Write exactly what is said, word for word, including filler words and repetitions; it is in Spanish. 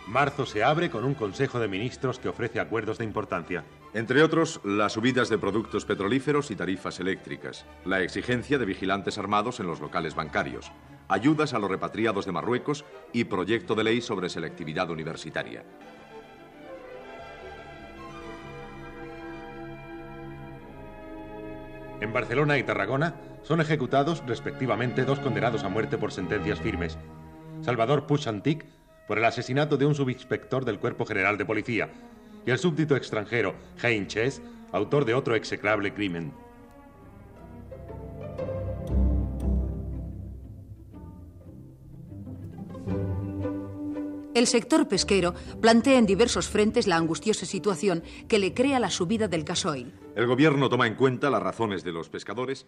Marzo se abre con un Consejo de Ministros que ofrece acuerdos de importancia. Entre otros, las subidas de productos petrolíferos y tarifas eléctricas, la exigencia de vigilantes armados en los locales bancarios, ayudas a los repatriados de Marruecos y proyecto de ley sobre selectividad universitaria. En Barcelona y Tarragona son ejecutados respectivamente dos condenados a muerte por sentencias firmes. Salvador Puig Antich por el asesinato de un subinspector del Cuerpo General de Policía y el súbdito extranjero Hein Ches, autor de otro execrable crimen. El sector pesquero plantea en diversos frentes la angustiosa situación que le crea la subida del gasoil. El gobierno toma en cuenta las razones de los pescadores